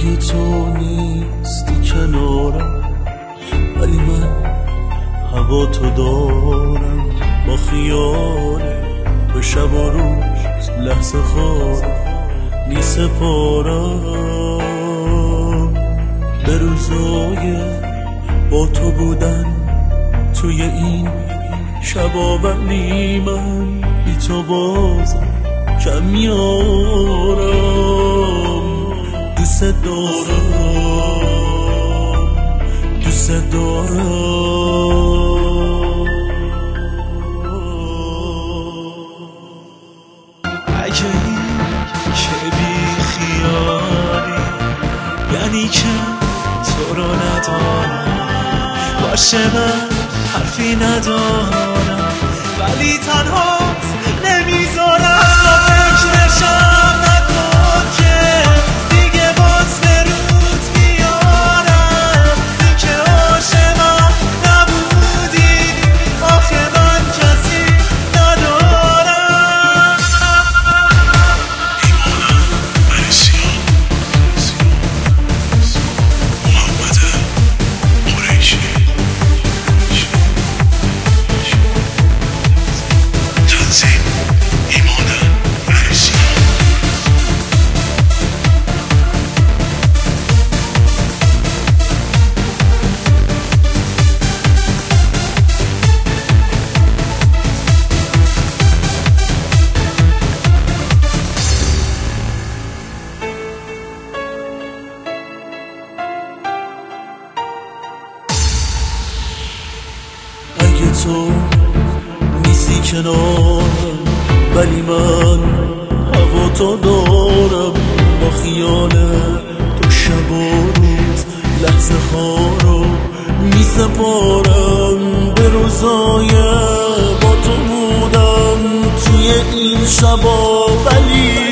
اگه تو نیستی کنارم، ولی من هوا تو دارم. با خیال تو شب و روز لحظه خواب می سپارم. به روزای با تو بودن توی این شبا، ولی من بی تو بازم کم میارم. دوست دارم، دوست دارم. اگه که بی خیالی یعنی که تو رو ندارم، باشه من حرفی ندارم، ولی تنهات نمیذارم. فکرشم نکن که دیگه باز به رود میارم. این که عاشقم نبودی، آخه من کسی ندارم. ایمانم عرسیان، محمد قریشی، تنظیم ایمانم عرسیان. اگه تو نیستی کنارم، ولی من هوا تو دارم. با خیال تو شب و روز لحظه ها رو می سپارم. به روزای با تو بودم توی این شبا، ولی